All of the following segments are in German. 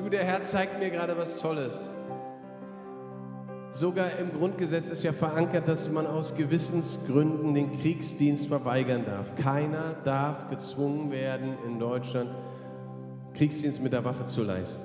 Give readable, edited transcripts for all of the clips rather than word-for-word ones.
Du, der Herr zeigt mir gerade was Tolles. Sogar im Grundgesetz ist ja verankert, dass man aus Gewissensgründen den Kriegsdienst verweigern darf. Keiner darf gezwungen werden, in Deutschland Kriegsdienst mit der Waffe zu leisten.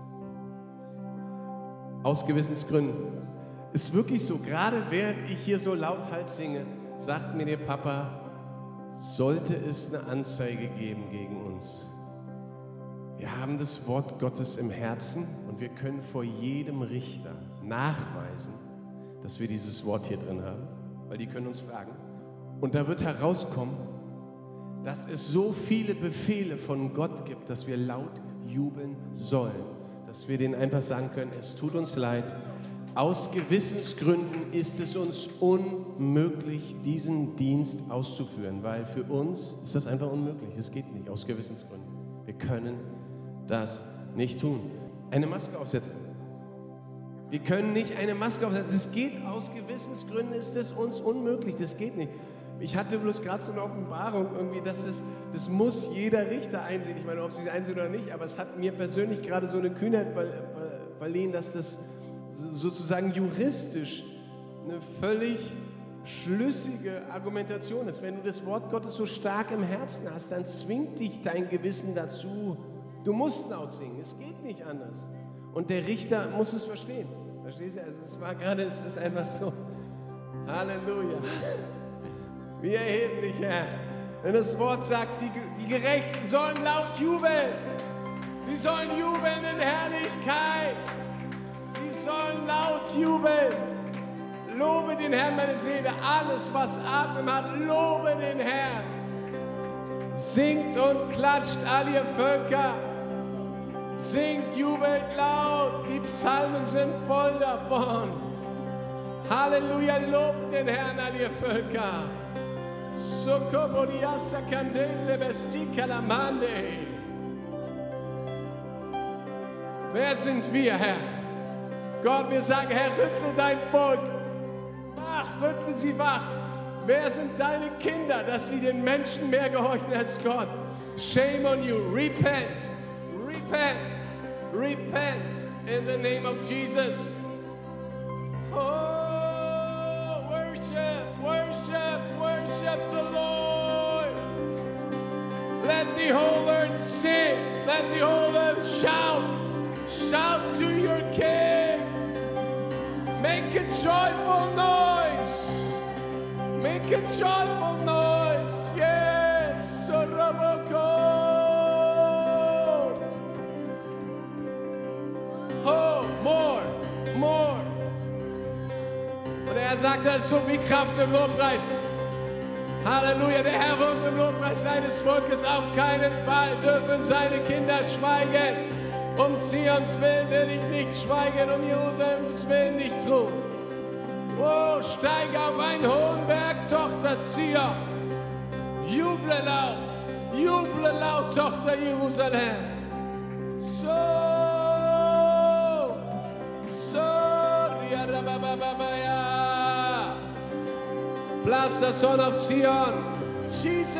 Aus Gewissensgründen. Ist wirklich so, gerade während ich hier so lauthals singe, sagt mir der Papa, sollte es eine Anzeige geben gegen uns. Wir haben das Wort Gottes im Herzen und wir können vor jedem Richter nachweisen, dass wir dieses Wort hier drin haben, weil die können uns fragen. Und da wird herauskommen, dass es so viele Befehle von Gott gibt, dass wir laut jubeln sollen, dass wir denen einfach sagen können, es tut uns leid, aus Gewissensgründen ist es uns unmöglich, diesen Dienst auszuführen, weil für uns ist das einfach unmöglich, es geht nicht, aus Gewissensgründen. Wir können das nicht tun. Eine Maske aufsetzen. Wir können nicht eine Maske aufsetzen. Das geht aus Gewissensgründen, ist es uns unmöglich. Das geht nicht. Ich hatte bloß gerade so eine Offenbarung irgendwie, dass das muss jeder Richter einsehen. Ich meine, ob sie es einsehen oder nicht, aber es hat mir persönlich gerade so eine Kühnheit verliehen, dass das sozusagen juristisch eine völlig schlüssige Argumentation ist. Wenn du das Wort Gottes so stark im Herzen hast, dann zwingt dich dein Gewissen dazu. Du musst laut singen, es geht nicht anders. Und der Richter muss es verstehen. Verstehst du? Also es ist einfach so. Halleluja. Wir erheben dich, Herr. Wenn das Wort sagt, die Gerechten sollen laut jubeln. Sie sollen jubeln in Herrlichkeit. Sie sollen laut jubeln. Lobe den Herrn, meine Seele. Alles, was Atem hat, lobe den Herrn. Singt und klatscht, all ihr Völker. Singt, jubelt laut. Die Psalmen sind voll davon. Halleluja, lobt den Herrn, all ihr Völker. Sokobodiasa candele bestika la mande. Wer sind wir, Herr? Gott, wir sagen, Herr, rüttle dein Volk. Wach, rüttle sie wach. Wer sind deine Kinder, dass sie den Menschen mehr gehorchen als Gott? Shame on you. Repent. Repent. Repent in the name of Jesus. Oh, worship, worship, worship the Lord. Let the whole earth sing. Let the whole earth shout. Shout to your King. Make a joyful noise. Make a joyful noise. Yes. Soraboko. Oh, more, more. Und er sagt, da ist so viel Kraft im Lobpreis. Halleluja, der Herr wohnt im Lobpreis seines Volkes. Auf keinen Fall dürfen seine Kinder schweigen. Um Zions Willen will ich nicht schweigen, um Jerusalems Willen nicht ruhen. Oh, steige auf einen hohen Berg, Tochter Zion. Juble laut, Tochter Jerusalem. Bless the Son of Zion, Jesus.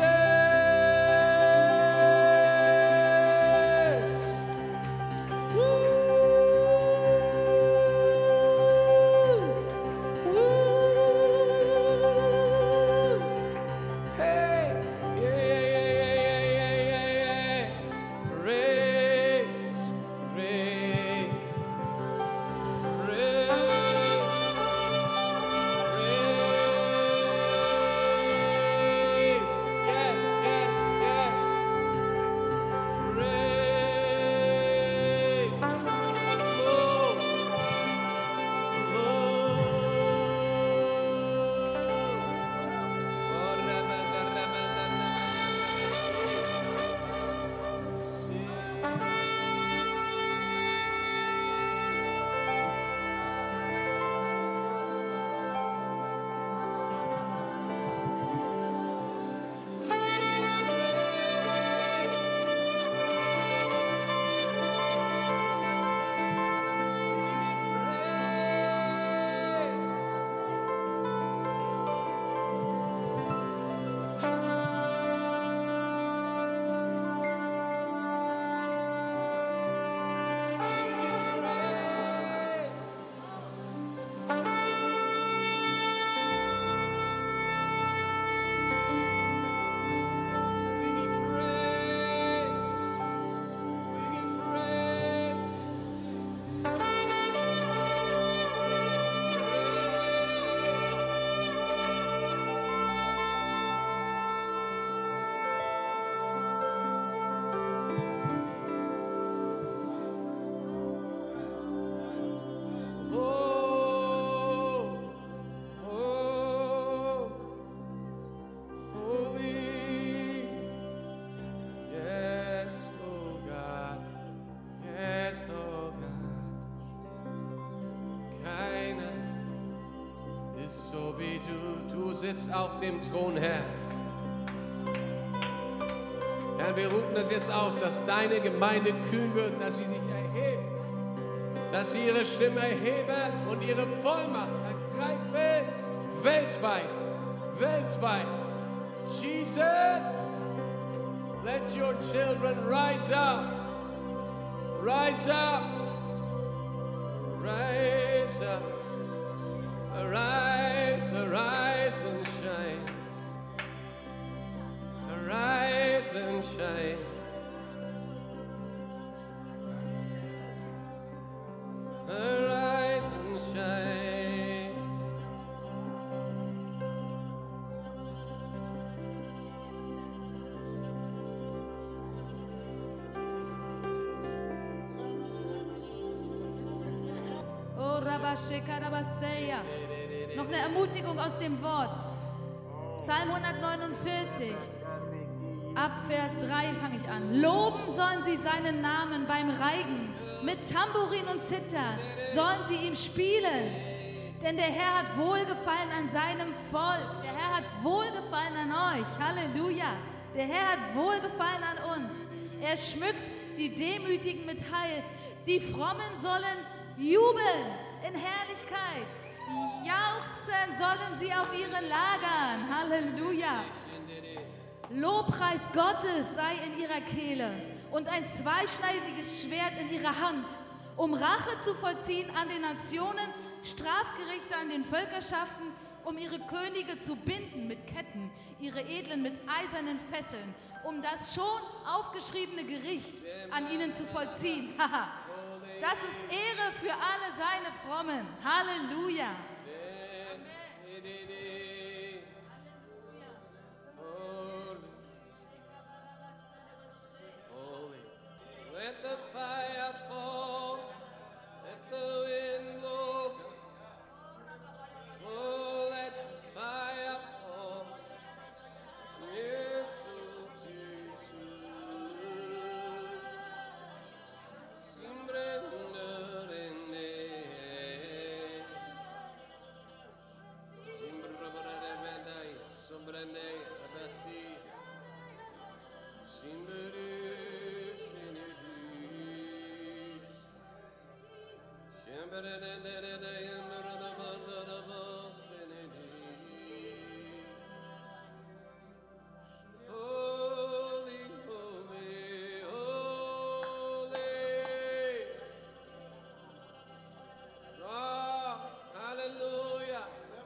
Yes. wie du sitzt auf dem Thron, Herr. Herr, wir rufen es jetzt aus, dass deine Gemeinde kühn wird, dass sie sich erhebt, dass sie ihre Stimme erheben und ihre Vollmacht ergreifen, weltweit, weltweit. Jesus, let your children rise up, rise up, rise up, arise, arise and shine, arise and shine. Arise and shine. Oh, Rabashekarabaseya. Noch eine Ermutigung aus dem Wort. Psalm 149. Ab Vers 3 fange ich an. Loben sollen sie seinen Namen beim Reigen. Mit Tambourin und Zither sollen sie ihm spielen. Denn der Herr hat Wohlgefallen an seinem Volk. Der Herr hat Wohlgefallen an euch. Halleluja. Der Herr hat Wohlgefallen an uns. Er schmückt die Demütigen mit Heil. Die Frommen sollen jubeln in Herrlichkeit. Jauchzen sollen sie auf ihren Lagern. Halleluja. Lobpreis Gottes sei in ihrer Kehle und ein zweischneidiges Schwert in ihrer Hand, um Rache zu vollziehen an den Nationen, Strafgerichte an den Völkerschaften, um ihre Könige zu binden mit Ketten, ihre Edlen mit eisernen Fesseln, um das schon aufgeschriebene Gericht an ihnen zu vollziehen. Das ist Ehre für alle seine Frommen. Halleluja. Let the fire fall, let the wind blow. Oh, let the fire fall. Jesus, Jesus. Simbrendere. Simbrendere, sombrendere, abasti. Simbrendere. Holy, holy, holy. Oh, hallelujah.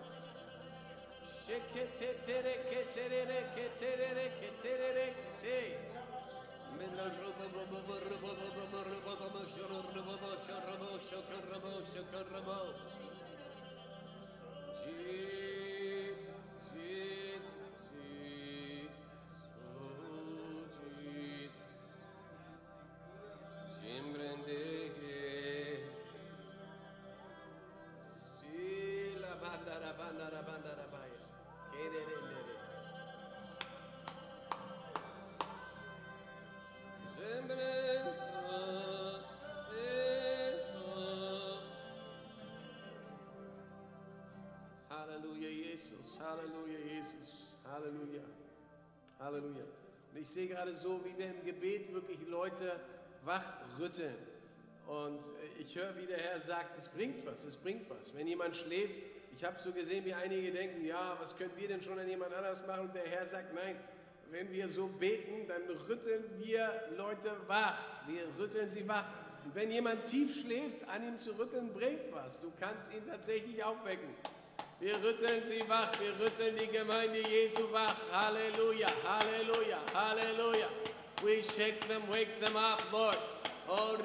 Jesus, Jesus, Jesus, oh Jesus. Simbrende, si la banda baya. Halleluja, Jesus, Halleluja, Jesus, Halleluja, Halleluja. Und ich sehe gerade so, wie wir im Gebet wirklich Leute wachrütteln. Und ich höre, wie der Herr sagt, es bringt was, es bringt was. Wenn jemand schläft, ich habe so gesehen, wie einige denken, ja, was können wir denn schon an jemand anders machen? Und der Herr sagt, nein, wenn wir so beten, dann rütteln wir Leute wach. Wir rütteln sie wach. Und wenn jemand tief schläft, an ihm zu rütteln, bringt was. Du kannst ihn tatsächlich aufwecken. Wir rütteln sie wach, wir rütteln die Gemeinde Jesu wach. Halleluja, Halleluja, Halleluja. We shake them, wake them up, Lord. Oh,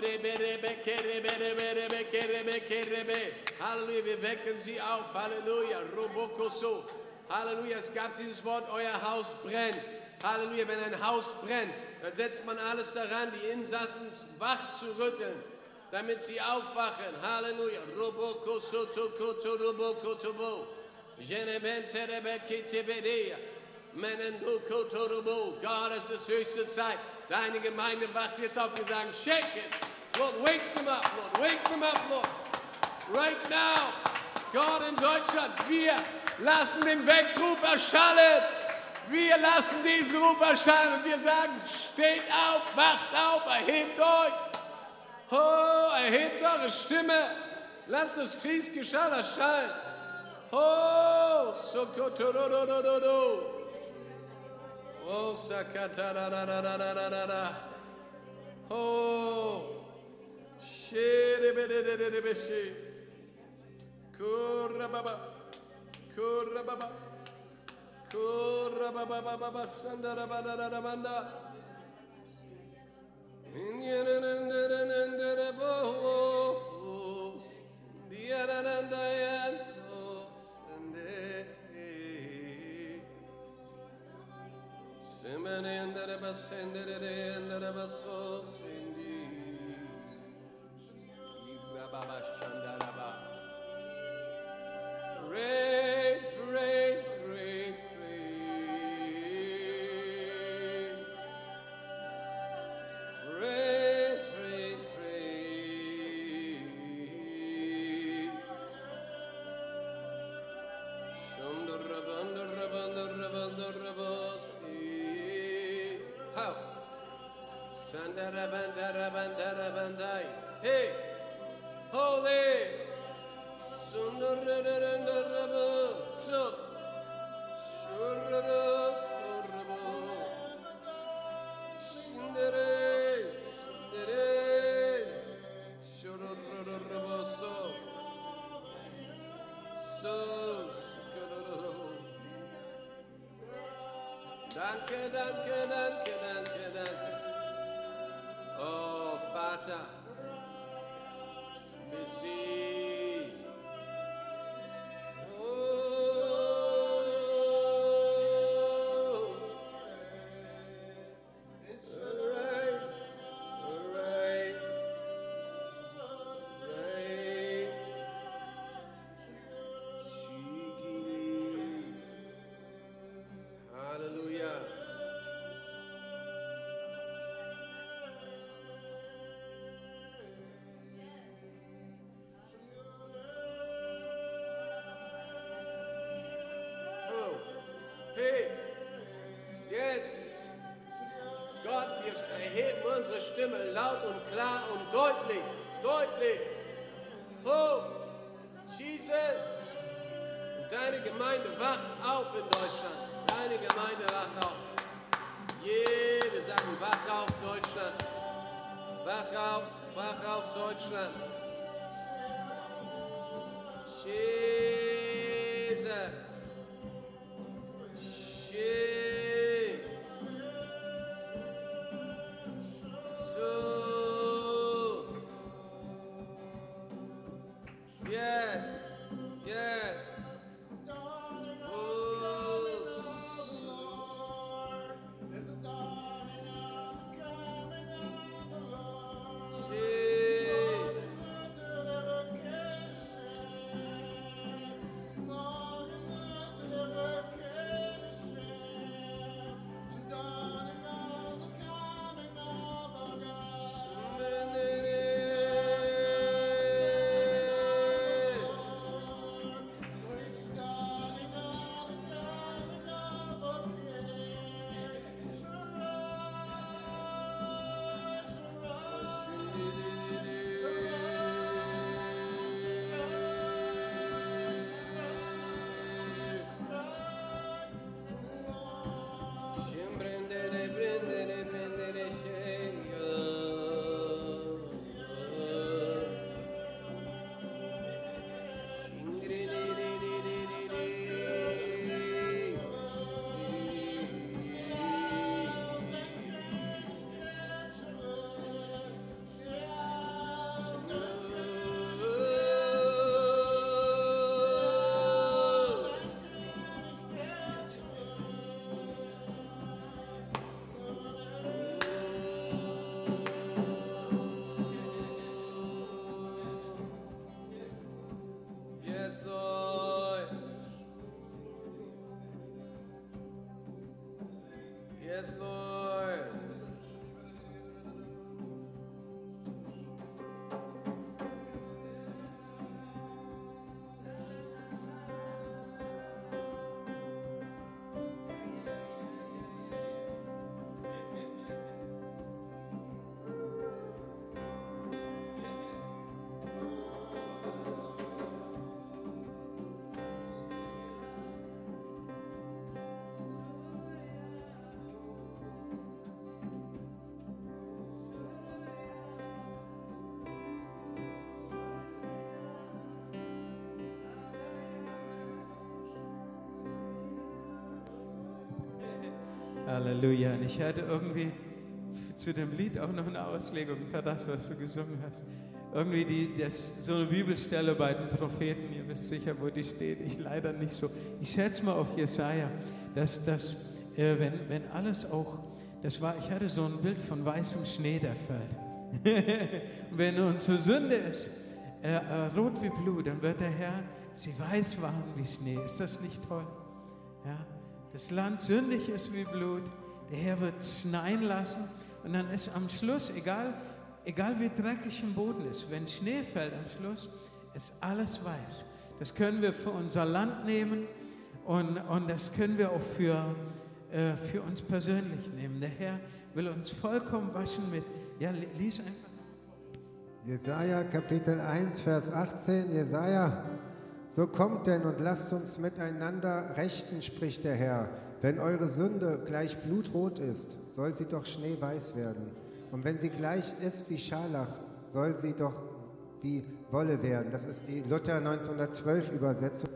Halleluja, wir wecken sie auf. Halleluja, Robokoso. Halleluja, es gab dieses Wort, euer Haus brennt. Halleluja, wenn ein Haus brennt, dann setzt man alles daran, die Insassen wach zu rütteln, damit sie aufwachen. Halleluja. Robokoso, tokoto, robokotobo. Genebenterebekitebedea. Menendokotobo. Gott, es ist höchste Zeit. Deine Gemeinde wacht jetzt auf. Wir sagen, shake it. Lord, wake them up, Lord. Wake them up, Lord. Right now. Gott, in Deutschland, wir lassen den Weckruf erschallen. Wir lassen diesen Ruf erschallen und wir sagen, steht auf, wacht auf, erhebt euch. Oh, erhebt eure Stimme. Lasst das Kriegsgeschall erschallen. Oh, sokotororororo. Oh, sakatarararararara. Oh, shereberererebeshi. Kurababa, kurababa, kurababa, sandarabararamanda. Inyerenenderenenderebo, diaranandayanto, sende. Semenendereba, sendereba, so sendi. Ibrababa, shandaraba. Praise, praise, praise, praise. Praise, praise, praise. Shundarabandarabandarabandarabasi. How? Sandarabandarabandai. Hey, holy. Sundarararararabo. So. Shurrara, shurrabo. Shindere, shindere. Shurrarararabo. So. So. Shurrararo. Danke, danke, danke, danke, danke. Oh, Vater. Besieg. Hey, yes, Gott, wir erheben unsere Stimme laut und klar und deutlich, deutlich. Oh, Jesus, und deine Gemeinde wacht auf in Deutschland. Deine Gemeinde wacht auf. Jede sagen, wach auf Deutschland. Wach auf Deutschland. Jesus. So. Yes. Yes. Oh. Halleluja. Und ich hatte irgendwie zu dem Lied auch noch eine Auslegung für das, was du gesungen hast. Irgendwie so eine Bibelstelle bei den Propheten, ihr wisst sicher, wo die steht, ich leider nicht so. Ich schätze mal auf Jesaja, dass wenn alles auch, ich hatte so ein Bild von weißem Schnee, der fällt. Wenn unsere Sünde ist, rot wie Blut, dann wird der Herr sie weiß machen wie Schnee. Ist das nicht toll? Ja? Das Land sündig ist wie Blut, der Herr wird schneien lassen und dann ist am Schluss, egal wie dreckig im Boden ist, wenn Schnee fällt am Schluss, ist alles weiß. Das können wir für unser Land nehmen und das können wir auch für uns persönlich nehmen. Der Herr will uns vollkommen waschen mit, lies einfach. Jesaja Kapitel 1, Vers 18, Jesaja, so kommt denn und lasst uns miteinander rechten, spricht der Herr. Wenn eure Sünde gleich blutrot ist, soll sie doch schneeweiß werden. Und wenn sie gleich ist wie Scharlach, soll sie doch wie Wolle werden. Das ist die Luther 1912 Übersetzung.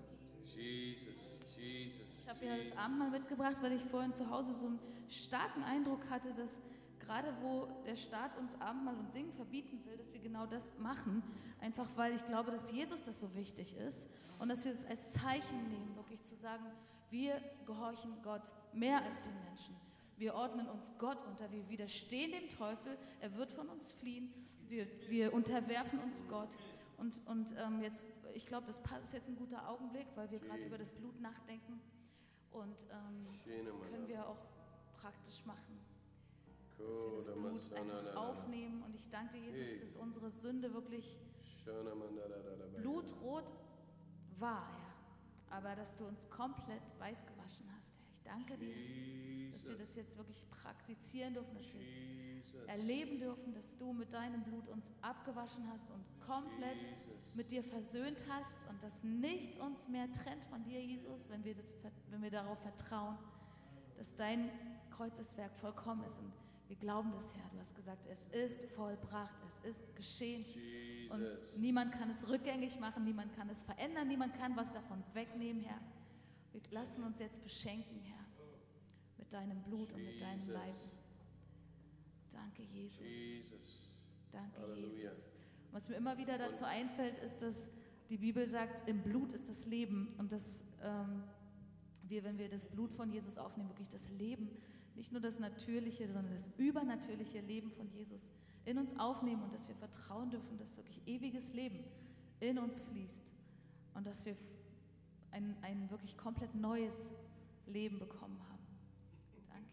Ich habe ja das Abendmahl mitgebracht, weil ich vorhin zu Hause so einen starken Eindruck hatte, dass gerade wo der Staat uns Abendmahl und Singen verbieten will, dass wir genau das machen, einfach weil ich glaube, dass Jesus das so wichtig ist und dass wir es als Zeichen nehmen, wirklich zu sagen, wir gehorchen Gott mehr als den Menschen. Wir ordnen uns Gott unter, wir widerstehen dem Teufel, er wird von uns fliehen, wir unterwerfen uns Gott. Und jetzt, ich glaube, das ist jetzt ein guter Augenblick, weil wir gerade über das Blut nachdenken und das können wir auch praktisch machen. Dass wir das Blut einfach aufnehmen und ich danke dir, Jesus, dass unsere Sünde wirklich blutrot war, Herr, aber dass du uns komplett weiß gewaschen hast, Herr. Ich danke dir, dass wir das jetzt wirklich praktizieren dürfen, dass wir es erleben dürfen, dass du mit deinem Blut uns abgewaschen hast und komplett mit dir versöhnt hast und dass nichts uns mehr trennt von dir, Jesus, wenn wir darauf vertrauen, dass dein Kreuzeswerk vollkommen ist. Und wir glauben das, Herr. Du hast gesagt, es ist vollbracht, es ist geschehen. Und niemand kann es rückgängig machen, niemand kann es verändern, niemand kann was davon wegnehmen, Herr. Wir lassen uns jetzt beschenken, Herr, mit deinem Blut und mit deinem Leib. Danke, Jesus. Danke, Halleluja. Jesus. Was mir immer wieder dazu einfällt, ist, dass die Bibel sagt, im Blut ist das Leben und dass wenn wir das Blut von Jesus aufnehmen, wirklich das Leben, nicht nur das natürliche, sondern das übernatürliche Leben von Jesus in uns aufnehmen und dass wir vertrauen dürfen, dass wirklich ewiges Leben in uns fließt und dass wir ein wirklich komplett neues Leben bekommen haben. Danke.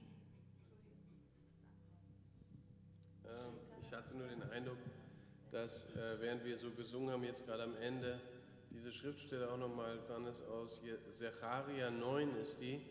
Ich hatte nur den Eindruck, dass während wir so gesungen haben, jetzt gerade am Ende, diese Schriftstelle auch nochmal dran ist, aus Zecharia 9 ist die.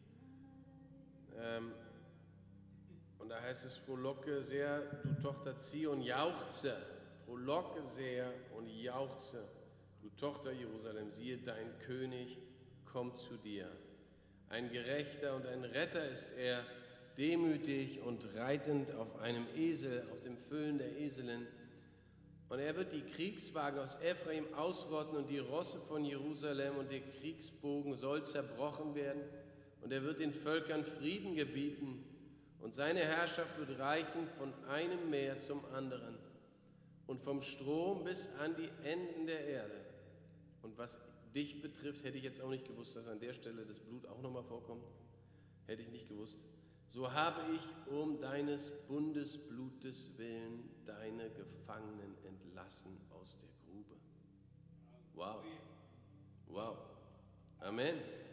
Und da heißt es, frohlocke sehr, du Tochter Zion, jauchze, frohlocke sehr und jauchze, du Tochter Jerusalem, siehe, dein König kommt zu dir. Ein Gerechter und ein Retter ist er, demütig und reitend auf einem Esel, auf dem Füllen der Eselin. Und er wird die Kriegswagen aus Ephraim ausrotten und die Rosse von Jerusalem, und der Kriegsbogen soll zerbrochen werden. Und er wird den Völkern Frieden gebieten. Und seine Herrschaft wird reichen von einem Meer zum anderen und vom Strom bis an die Enden der Erde. Und was dich betrifft, hätte ich jetzt auch nicht gewusst, dass an der Stelle das Blut auch nochmal vorkommt. Hätte ich nicht gewusst. So habe ich um deines Bundesblutes willen deine Gefangenen entlassen aus der Grube. Wow. Wow. Amen.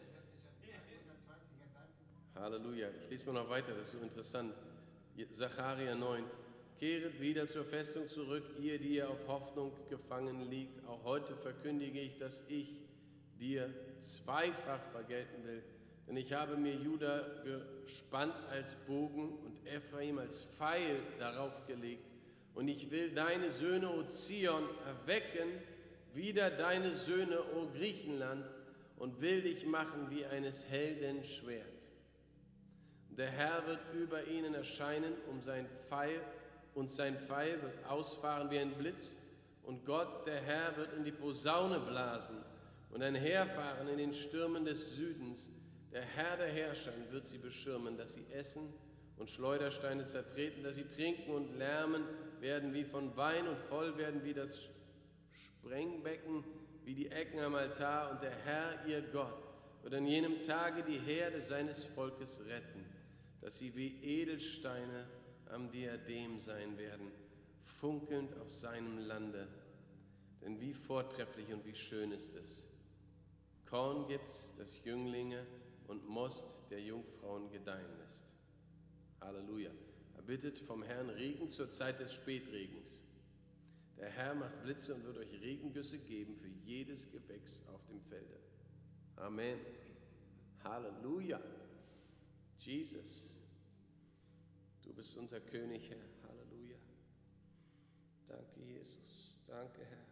Halleluja. Ich lese mal noch weiter, das ist so interessant. Zecharia 9. Kehret wieder zur Festung zurück, die ihr auf Hoffnung gefangen liegt. Auch heute verkündige ich, dass ich dir zweifach vergelten will. Denn ich habe mir Juda gespannt als Bogen und Ephraim als Pfeil darauf gelegt. Und ich will deine Söhne, O Zion, erwecken, wieder deine Söhne, O Griechenland, und will dich machen wie eines Helden Schwert. Der Herr wird über ihnen erscheinen, sein Pfeil wird ausfahren wie ein Blitz, und Gott, der Herr, wird in die Posaune blasen und ein Heer fahren in den Stürmen des Südens. Der Herr der Herrscher wird sie beschirmen, dass sie essen und Schleudersteine zertreten, dass sie trinken und lärmen werden wie von Wein und voll werden wie das Sprengbecken, wie die Ecken am Altar. Und der Herr, ihr Gott, wird an jenem Tage die Herde seines Volkes retten, dass sie wie Edelsteine am Diadem sein werden, funkelnd auf seinem Lande. Denn wie vortrefflich und wie schön ist es. Korn gibt's, das Jünglinge und Most der Jungfrauen gedeihen lässt. Halleluja. Er bittet vom Herrn Regen zur Zeit des Spätregens. Der Herr macht Blitze und wird euch Regengüsse geben für jedes Gewächs auf dem Felde. Amen. Halleluja. Jesus, du bist unser König, Herr. Halleluja. Danke, Jesus. Danke, Herr.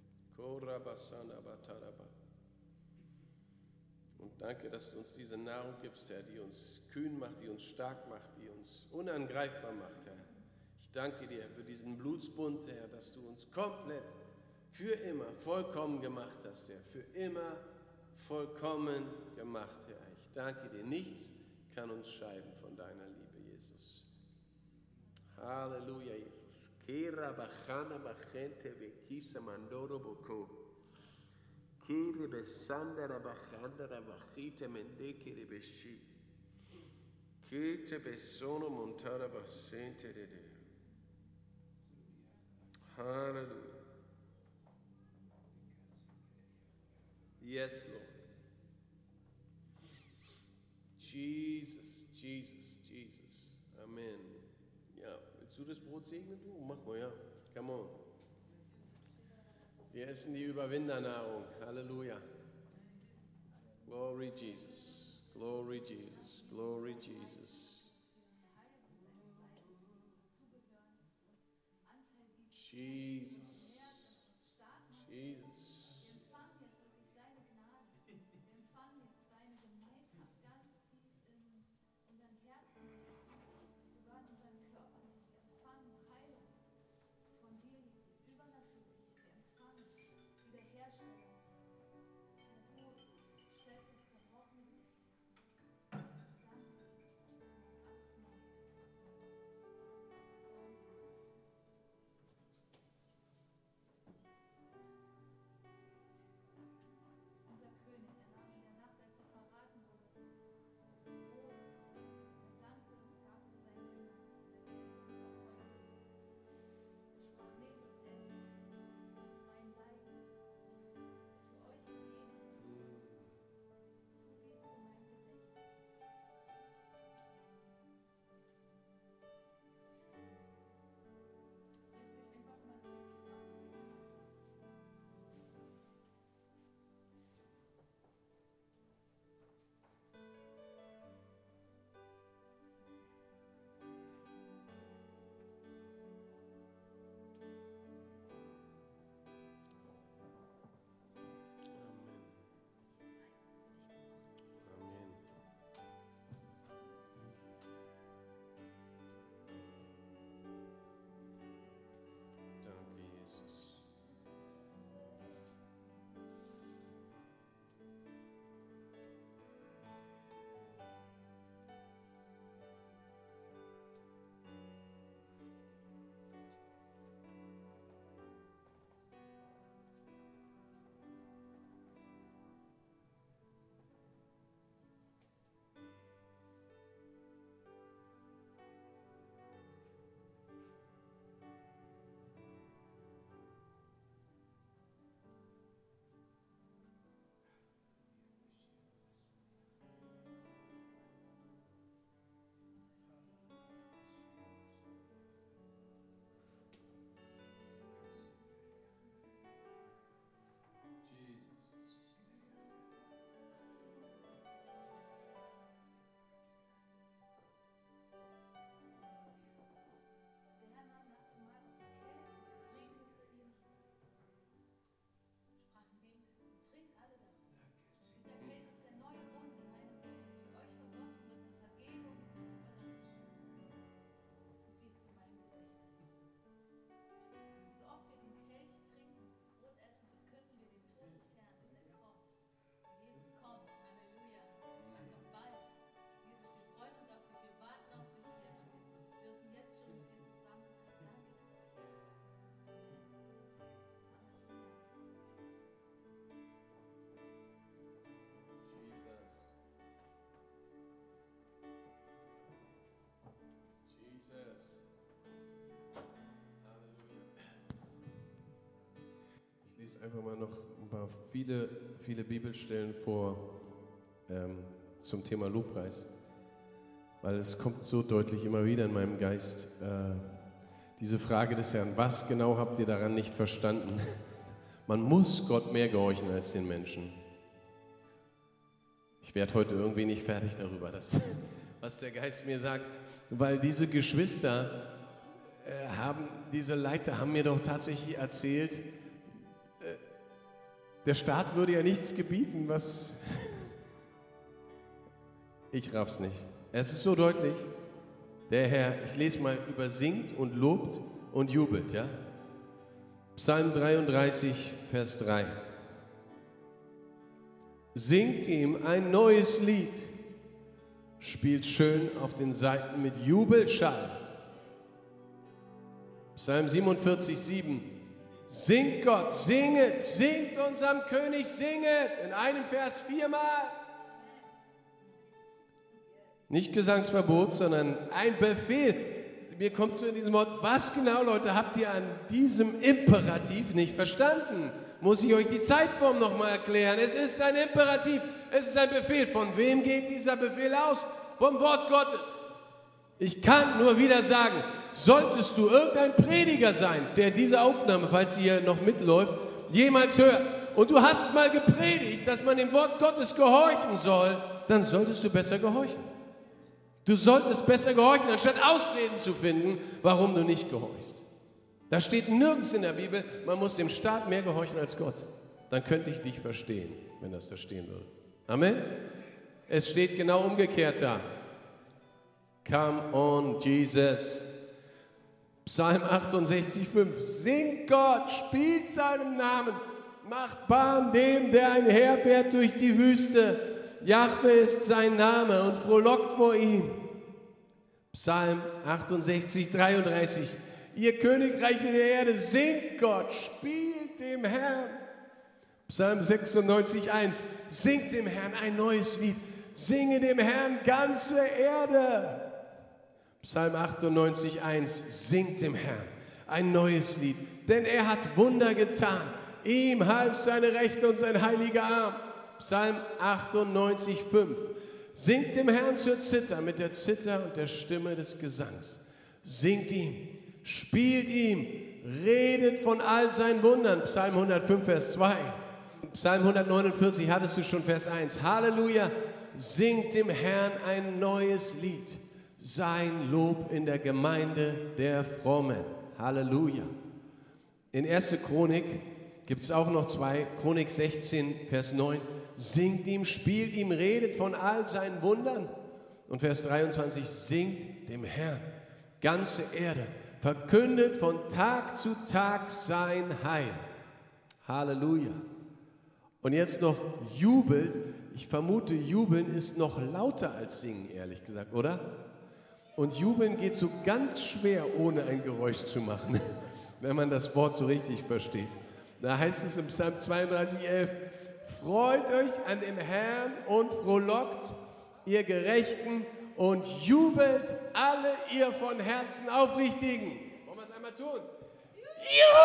Und danke, dass du uns diese Nahrung gibst, Herr, die uns kühn macht, die uns stark macht, die uns unangreifbar macht, Herr. Ich danke dir für diesen Blutsbund, Herr, dass du uns komplett, für immer vollkommen gemacht hast, Herr. Für immer vollkommen gemacht, Herr. Ich danke dir. Nichts kann uns scheiden von deiner Liebe, Jesus. Halleluja, Jesus. Kera bachana bachente bekisa mandoro boko. Kere besandara bachandara bachite mendeke de beshi. Kete besono montara basente de de. Hallelujah. Yes, Lord. Jesus, Jesus, Jesus. Amen. Ja, willst du das Brot segnen, du? Mach mal, ja. Come on. Wir essen die Überwindernahrung. Halleluja. Glory Jesus. Glory Jesus. Glory Jesus. Jesus. Jesus. Wir empfangen jetzt wirklich deine Gnade. Wir empfangen jetzt deine Gemeinschaft ganz tief in unseren Herzen, sogar in unserem Körper. Wir empfangen Heilung von dir, Jesus, übernatürlich. Wir empfangen Wiederherstellung. Du stellst es zerbrochen wieder her. Danke, Jesus. Das alles neu. lese einfach mal noch ein paar viele Bibelstellen vor zum Thema Lobpreis, weil es kommt so deutlich immer wieder in meinem Geist, diese Frage des Herrn, was genau habt ihr daran nicht verstanden? Man muss Gott mehr gehorchen als den Menschen. Ich werde heute irgendwie nicht fertig darüber, was der Geist mir sagt, weil diese Geschwister diese Leiter haben mir doch tatsächlich erzählt, der Staat würde ja nichts gebieten, was... Ich raff's nicht. Es ist so deutlich. Der Herr, ich lese mal, übersingt und lobt und jubelt, ja? Psalm 33, Vers 3. Singt ihm ein neues Lied, spielt schön auf den Saiten mit Jubelschall. Psalm 47, 7. Singt Gott, singet, singt unserem König, singet. In einem Vers 4-mal. Nicht Gesangsverbot, sondern ein Befehl. Mir kommt zu diesem Wort, was genau, Leute, habt ihr an diesem Imperativ nicht verstanden? Muss ich euch die Zeitform nochmal erklären? Es ist ein Imperativ, es ist ein Befehl. Von wem geht dieser Befehl aus? Vom Wort Gottes. Ich kann nur wieder sagen, solltest du irgendein Prediger sein, der diese Aufnahme, falls sie hier noch mitläuft, jemals hört, und du hast mal gepredigt, dass man dem Wort Gottes gehorchen soll, dann solltest du besser gehorchen. Du solltest besser gehorchen, anstatt Ausreden zu finden, warum du nicht gehorchst. Da steht nirgends in der Bibel, man muss dem Staat mehr gehorchen als Gott. Dann könnte ich dich verstehen, wenn das da stehen würde. Amen? Es steht genau umgekehrt da. Come on, Jesus. Psalm 68,5. Singt Gott, spielt seinem Namen, macht Bahn dem, der einherfährt durch die Wüste. Jahwe ist sein Name und frohlockt vor ihm. Psalm 68, 33. Ihr Königreiche der Erde, singt Gott, spielt dem Herrn. Psalm 96, 1. Singt dem Herrn ein neues Lied. Singe dem Herrn ganze Erde. Psalm 98, 1. Singt dem Herrn ein neues Lied, denn er hat Wunder getan. Ihm half seine Rechte und sein heiliger Arm. Psalm 98, 5. Singt dem Herrn zur Zither mit der Zither und der Stimme des Gesangs. Singt ihm, spielt ihm, redet von all seinen Wundern. Psalm 105, Vers 2. Psalm 149 hattest du schon, Vers 1. Halleluja, singt dem Herrn ein neues Lied. Sein Lob in der Gemeinde der Frommen. Halleluja. In 1. Chronik gibt es auch noch 2, Chronik 16, Vers 9. Singt ihm, spielt ihm, redet von all seinen Wundern. Und Vers 23, singt dem Herrn, ganze Erde, verkündet von Tag zu Tag sein Heil. Halleluja. Und jetzt noch jubelt. Ich vermute, jubeln ist noch lauter als singen, ehrlich gesagt, oder? Und jubeln geht so ganz schwer, ohne ein Geräusch zu machen, wenn man das Wort so richtig versteht. Da heißt es im Psalm 32, 11, freut euch an dem Herrn und frohlockt, ihr Gerechten, und jubelt alle ihr von Herzen Aufrichtigen. Wollen wir es einmal tun? Juhu!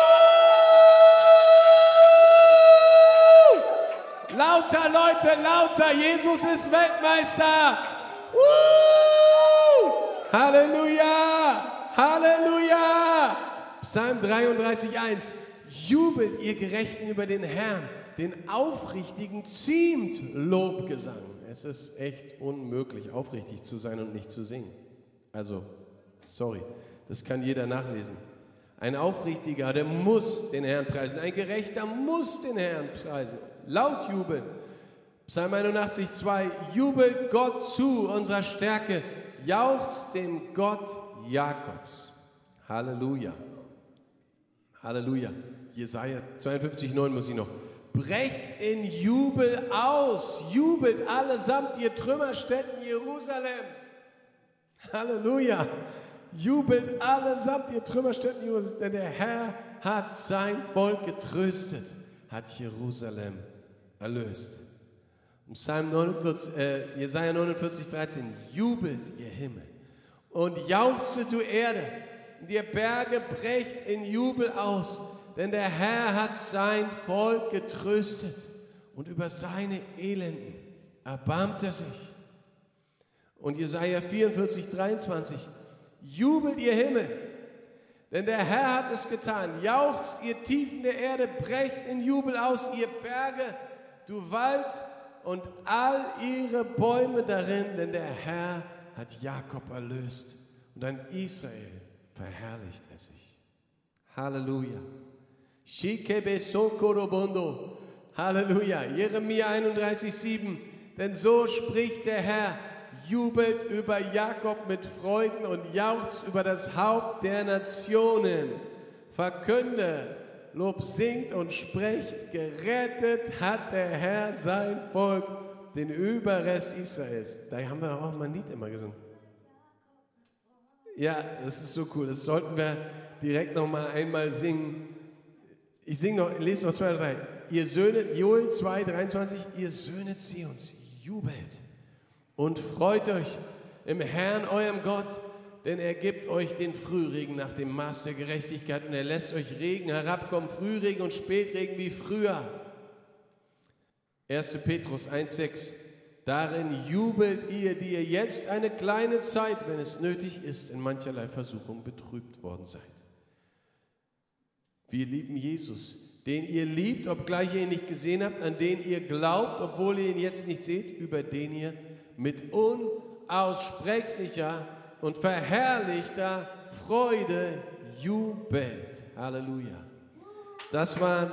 Lauter, Leute, lauter, Jesus ist Weltmeister. Halleluja, Halleluja. Psalm 33, 1. Jubelt ihr Gerechten über den Herrn, den Aufrichtigen ziemt Lobgesang. Es ist echt unmöglich, aufrichtig zu sein und nicht zu singen. Also, sorry, das kann jeder nachlesen. Ein Aufrichtiger, der muss den Herrn preisen. Ein Gerechter muss den Herrn preisen. Laut jubeln. Psalm 81, 2. Jubelt Gott zu, unserer Stärke. Jauchzt dem Gott Jakobs. Halleluja. Halleluja. Jesaja 52, 9 muss ich noch. Brecht in Jubel aus. Jubelt allesamt, ihr Trümmerstätten Jerusalems. Halleluja. Jubelt allesamt, ihr Trümmerstätten Jerusalems. Denn der Herr hat sein Volk getröstet, hat Jerusalem erlöst. Psalm 49, Jesaja 49, 13. Jubelt, ihr Himmel, und jauchze, du Erde, und ihr Berge brecht in Jubel aus, denn der Herr hat sein Volk getröstet und über seine Elenden erbarmt er sich. Und Jesaja 44, 23, jubelt ihr Himmel, denn der Herr hat es getan. Jauchzt ihr Tiefen der Erde, brecht in Jubel aus, ihr Berge, du Wald und all ihre Bäume darin, denn der Herr hat Jakob erlöst und an Israel verherrlicht er sich. Halleluja. Shikebe sokorobondo. Halleluja. Jeremia 31,7. Denn so spricht der Herr, jubelt über Jakob mit Freuden und jauchzt über das Haupt der Nationen. Verkünde, Lob singt und sprecht, gerettet hat der Herr sein Volk, den Überrest Israels. Da haben wir doch auch mal ein Lied immer gesungen. Ja, das ist so cool. Das sollten wir direkt noch mal einmal singen. Ich lese noch 2 oder 3. Ihr Söhne, Joel 2, 23, ihr Söhne Zions, jubelt und freut euch im Herrn, eurem Gott, denn er gibt euch den Frühregen nach dem Maß der Gerechtigkeit und er lässt euch Regen herabkommen, Frühregen und Spätregen wie früher. 1. Petrus 1,6. Darin jubelt ihr, die ihr jetzt eine kleine Zeit, wenn es nötig ist, in mancherlei Versuchung betrübt worden seid. Wir lieben Jesus, den ihr liebt, obgleich ihr ihn nicht gesehen habt, an den ihr glaubt, obwohl ihr ihn jetzt nicht seht, über den ihr mit unaussprechlicher und verherrlichter Freude jubelt. Halleluja. Das waren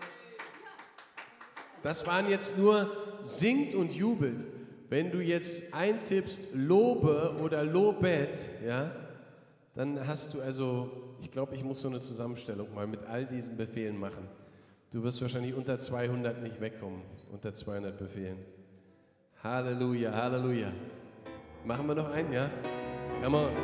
jetzt nur singt und jubelt. Wenn du jetzt eintippst Lobe oder Lobet, ja, dann hast du ich glaube, ich muss so eine Zusammenstellung mal mit all diesen Befehlen machen. Du wirst wahrscheinlich unter 200 nicht wegkommen, unter 200 Befehlen. Halleluja, Halleluja. Machen wir noch einen, ja? Come on.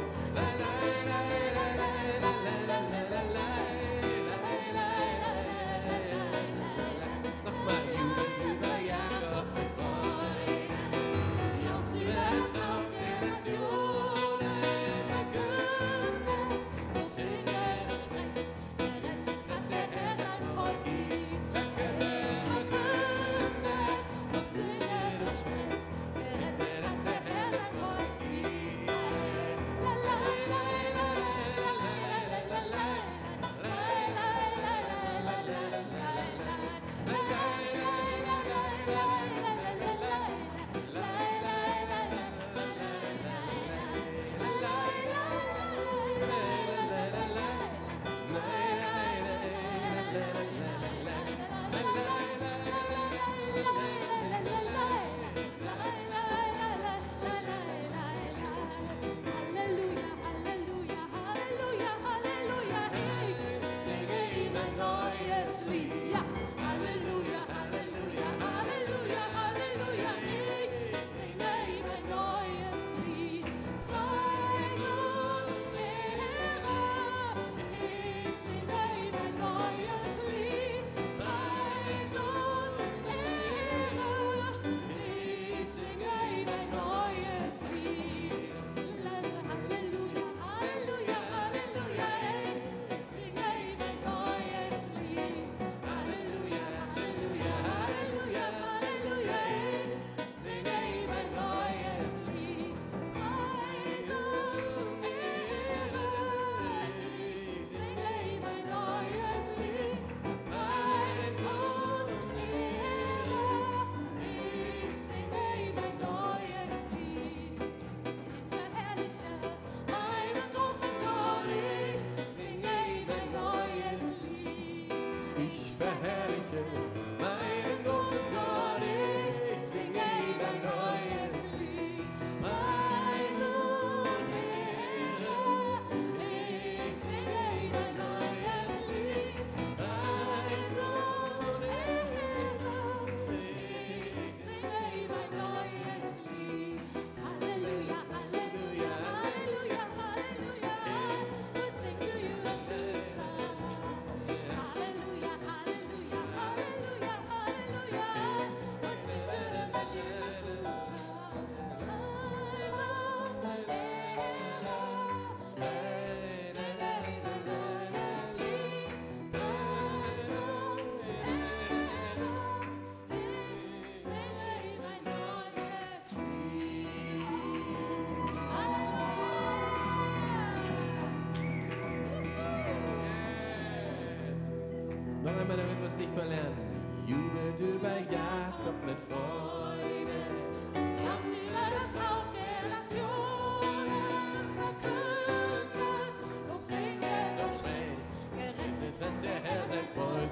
nicht verlernen. Jubelt über Jakob mit Freude. Kommt über das Haupt der Nationen, verkündet, lob singet und spricht, gerettet wird der Herr sein Volk.